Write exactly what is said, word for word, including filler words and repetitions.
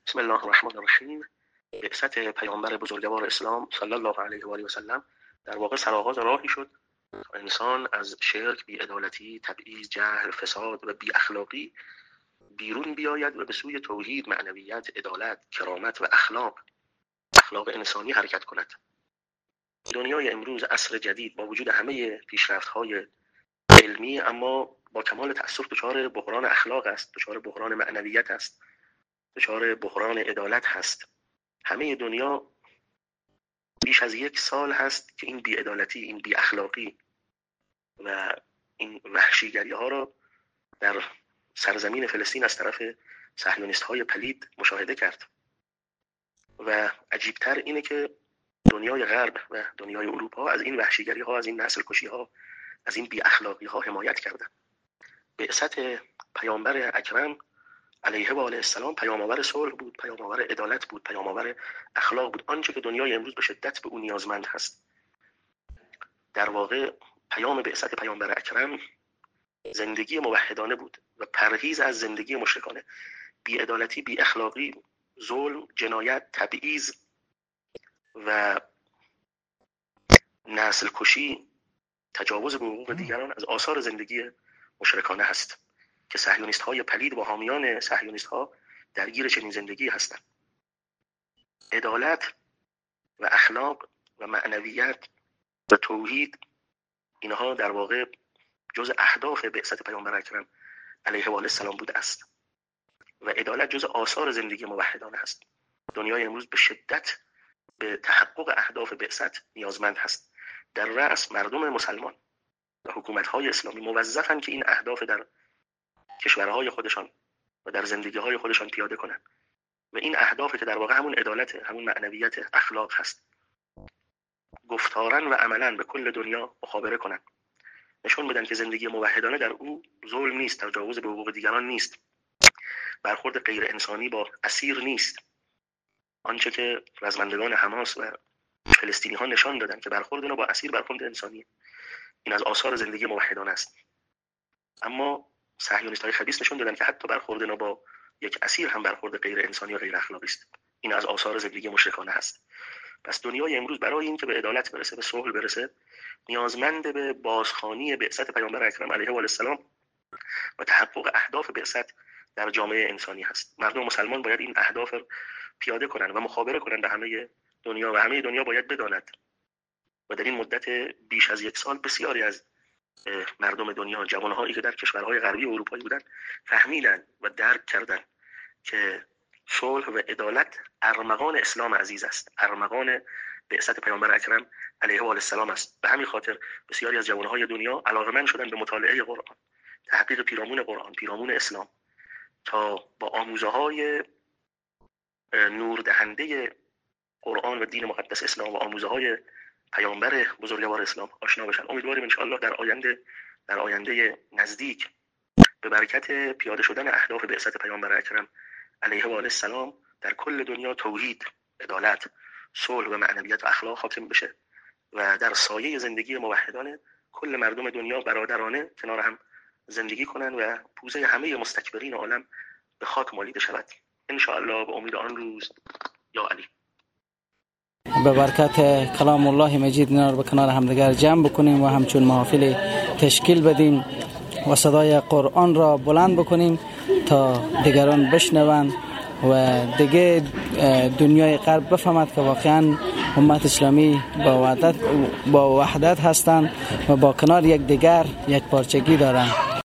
بسم الله الرحمن الرحیم. بعثت پیامبر بزرگوار اسلام صلی الله علیه و آله و سلم در واقع سرآغاز راهی شد تا انسان از شرک، بی‌عدالتی، تبعیض، جهل، فساد و بی اخلاقی بیرون بیاید و به سوی توحید، معنویت، عدالت، کرامت و اخلاق اخلاق انسانی حرکت کند. دنیای امروز عصر جدید با وجود همه پیشرفت‌های علمی اما با کمال تأسف دچار بحران اخلاق است، دچار بحران معنویت است، دچار بحران عدالت هست. همه دنیا بیش از یک سال هست که این بی‌عدالتی، این بی اخلاقی و این وحشیگری ها را در سرزمین فلسطین از طرف صهیونیست های پلید مشاهده کرد. و عجیبتر اینه که دنیای غرب و دنیای اروپا از این وحشیگری ها، از این نسل کشی ها، از این بی اخلاقی ها حمایت کردند. بعثت پیامبر اکرم علیه و آله السلام پیام‌آور صلح بود، پیام‌آور عدالت بود، پیام‌آور اخلاق بود، آنچه که دنیای امروز به شدت به اون نیازمند هست. در واقع پیام بعثت پیامبر اکرم زندگی موحدانه بود و پرهیز از زندگی مشرکانه. بی‌عدالتی، بی اخلاقی، ظلم، جنایت، تبعیض و نسل کشی، تجاوز به حقوق دیگران از آثار زندگی مشرکانه هست که صهیونیست های پلید و حامیان صهیونیست ها درگیر چنین زندگی هستند. عدالت و اخلاق و معنویت و توحید، اینها در واقع جز اهداف بعثت پیامبر اکرم علیه و آله السلام بوده است و عدالت جز آثار زندگی موحدانه هست. دنیای امروز به شدت به تحقق اهداف بعثت نیازمند هست. در رأس مردم مسلمان و حکومت‌های اسلامی موظفند که این اهداف در کشورهای خودشان و در زندگی‌های خودشان پیاده کنند و این اهدافی که در واقع همون عدالت، همون معنویت، اخلاق هست، گفتارن و عملاً به کل دنیا مخابره کنند، نشون بدن که زندگی موحدانه در او ظلم نیست، تجاوز به حقوق دیگران نیست، برخورد غیر انسانی با اسیر نیست. آنچه که رزمندگان حماس و فلسطینی ها نشان دادن که برخورد اینا با اسیر برخورد انسانی، این از آثار زندگی موحدانه است. اما صهیونیست های خبیث نشون دادن که حتی برخورد اینا با یک اسیر هم برخورد غیر انسانی و غیر اخلاقی است. این از آثار زندگی مشرکانه است. پس دنیای امروز برای این که به عدالت برسه، به صلح برسه، نیازمند به بازخوانی بعثت پیامبر اکرم علیه و آله السلام و تحقق اهداف بعثت در جامعه انسانی هست. مردم مسلمان باید این اهداف پیاده کنند و مخابره کنند به همه دنیا و همه دنیا باید بداند. و در این مدت بیش از یک سال بسیاری از مردم دنیا، جوانهایی که در کشورهای غربی و اروپایی بودند، فهمیدن و درک کردن که صلح و عدالت ارمغان اسلام عزیز است، ارمغان بعثت پیامبر اکرم علیه و آله السلام است. به همین خاطر بسیاری از جوانهای دنیا علاقه‌مند شدند به مطالعه قرآن، تحقیق پیرامون قرآن، پیرامون اسلام، تا با آموزه‌های نور دهنده قرآن و دین مقدس اسلام و آموزه‌های پیامبر بزرگوار اسلام آشنا بشن. امیدواریم ان شاءالله در آینده در آینده نزدیک به برکت پیاده شدن اهداف بعثت پیامبر اکرم علیه و آله السلام در کل دنیا توحید، عدالت، صلح و معنویت و اخلاق حاکم بشه و در سایه زندگی موحدانه کل مردم دنیا برادرانه کنار هم زندگی کنن و پوزه همه مستکبرین عالم به خاک مالیده شود ان شاءالله، به امید آن روز. یا علی. به برکت کلام الله مجید اینا رو به کنار همدیگر جمع بکنیم و همچون محافل تشکیل بدیم و صدای قرآن را بلند بکنیم تا دیگران بشنوند و دیگه دنیای غرب بفهمد که واقعا امت اسلامی با وحدت با وحدت هستند و با کنار یک دیگر یک پارچگی دارند.